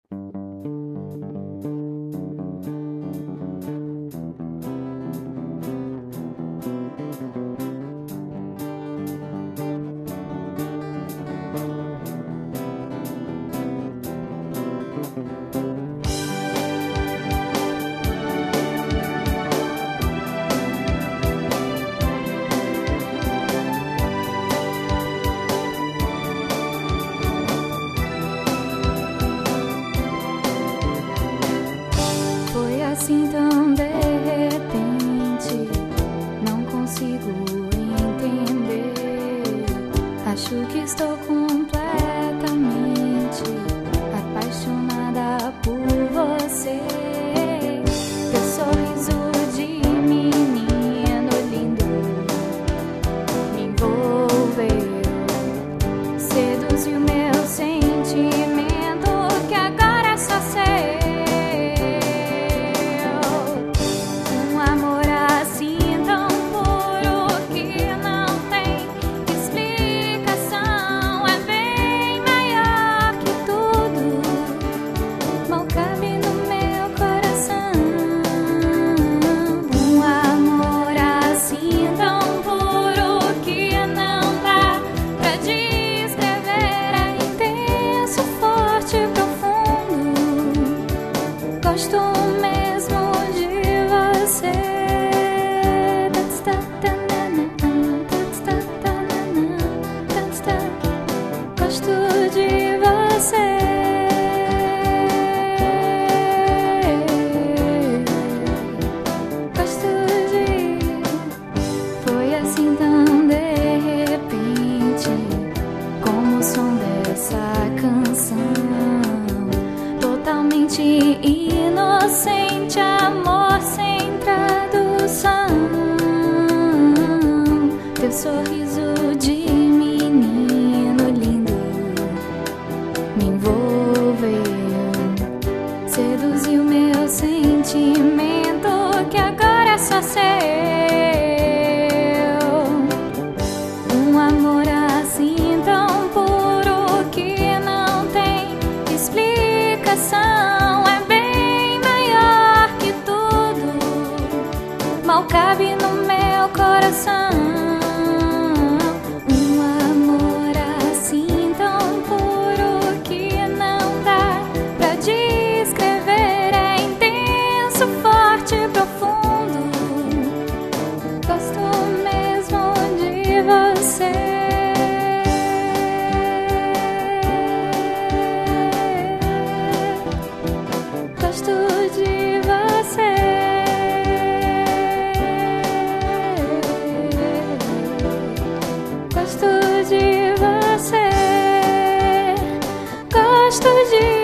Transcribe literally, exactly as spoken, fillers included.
Assim tão de repente, não consigo entender. Acho que estou completamente apaixonada por você. Teu sorriso de menino lindo me envolveu, seduziu meu sentimento que agora é só seu. Gosto mesmo de você. Gosto de você. Gosto de. Foi assim tão de repente, como o som dessa canção. Totalmente inocente, amor sem tradução. Teu sorriso de menino lindo me envolveu, seduziu meu sentimento que agora é só seu. Um amor assim tão puro que não tem explicação. É bem maior que tudo, mal cabe no meu coração. Um amor assim tão puro que não dá pra descrever. É intenso, forte, profundo. Gosto mesmo de você. Gosto de você. Gosto de você. Gosto de